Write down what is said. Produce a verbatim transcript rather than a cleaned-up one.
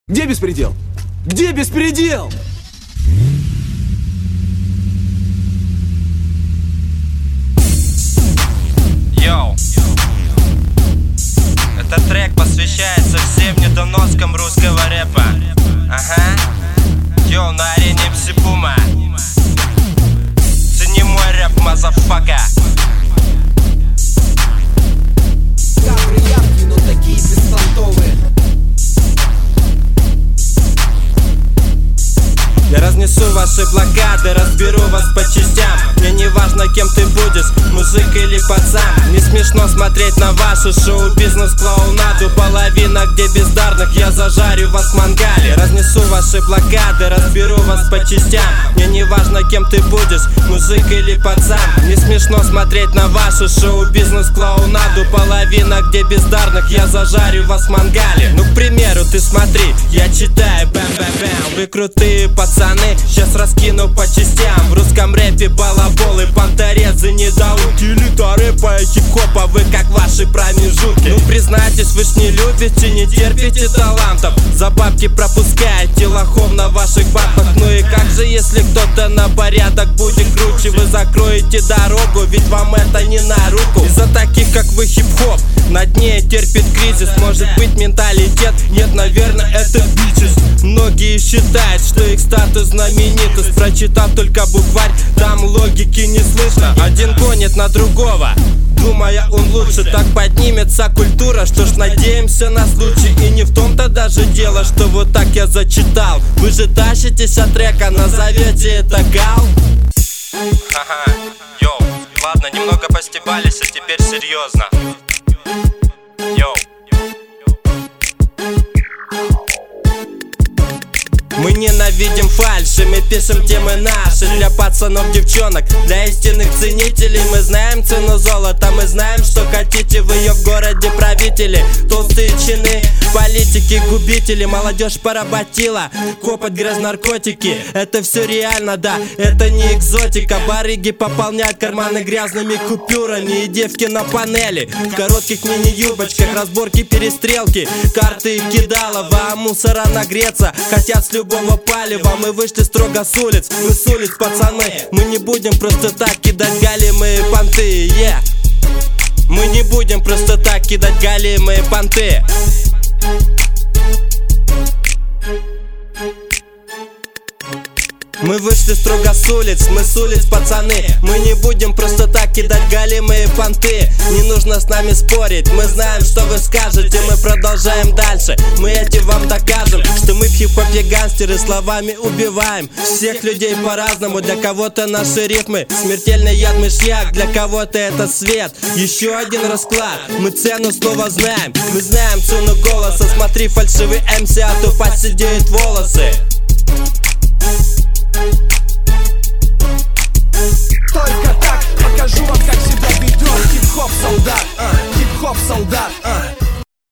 Где беспредел? Где беспредел? Йоу. Этот трек посвящается всем недоноскам русского рэпа. Ага. Йоу, на арене эм си Puma. Цени мой рэп, мазафака. Капры яркие, но такие беспонтовые. Я разнесу ваши блокады, разберу вас по частям. Мне не важно, кем ты будешь, мужик или пацан. Не смешно смотреть на вашу шоу-бизнес-клоунаду. Половина где бездарных, я зажарю вас в мангале. Разнесу ваши блокады, разберу вас по частям. Мне не важно, кем ты будешь, мужик или пацан. Не смешно смотреть на вашу шоу-бизнес-клоунаду. Половина где бездарных, я зажарю вас в мангале. Ну, к примеру, ты смотри, я читаю бэм-бэм-бэм. Вы крутые пацаны, сейчас раскину по частям. В русском рэпе балаболы, понторезы, недоумки. Элита рэпа и хип-хопа, вы как ваши промежутки. Ну признайтесь, вы ж не любите, не терпите талантов. За бабки пропускаете лохов на ваших бабах. Ну и как же, если кто-то на порядок будет круче? Вы закроете дорогу, ведь вам это не на руку. Из-за таких, как вы, хип-хоп на дне терпит кризис. Может быть менталитет? Нет, наверное, это бичес. Многие считают, что их статус знаменитость. Прочитав только букварь, там логики не слышно. Один гонит на другого, думая, он лучше. Так поднимется культура, что ж, надеемся на случай. И не в том-то даже дело, что вот так я зачитал. Вы же тащитесь от трека, назовете это гал. Ха-ха, йоу, ладно, немного постебались, а теперь серьезно. Йоу. Мы ненавидим фальши, мы пишем темы наши. Для пацанов, девчонок, для истинных ценителей. Мы знаем цену золота, мы знаем, что хотите вы ее в городе правители. Толстые чины, политики, губители. Молодежь поработила, копать грязнаркотики. Это все реально, да, это не экзотика. Барыги пополняют карманы грязными купюрами. И девки на панели, в коротких мини-юбочках. Разборки, перестрелки, карты кидалова. А мусора нагреться хотят с любовью палева. Мы вышли строго с улиц, мы с улиц, пацаны. Мы не будем просто так кидать галимые понты, yeah. Мы не будем просто так кидать галимые понты. Мы вышли строго с улиц, мы с улиц, пацаны. Мы не будем просто так кидать галимые понты. Не нужно с нами спорить, мы знаем, что вы скажете. Мы продолжаем дальше, мы этим вам докажем, что мы в хип-хопе гангстеры, словами убиваем всех людей по-разному. Для кого-то наши рифмы смертельный яд, мышьяк. Для кого-то это свет, еще один расклад. Мы цену снова знаем, мы знаем цену голоса. Смотри, фальшивый эм си, а то поседеют волосы.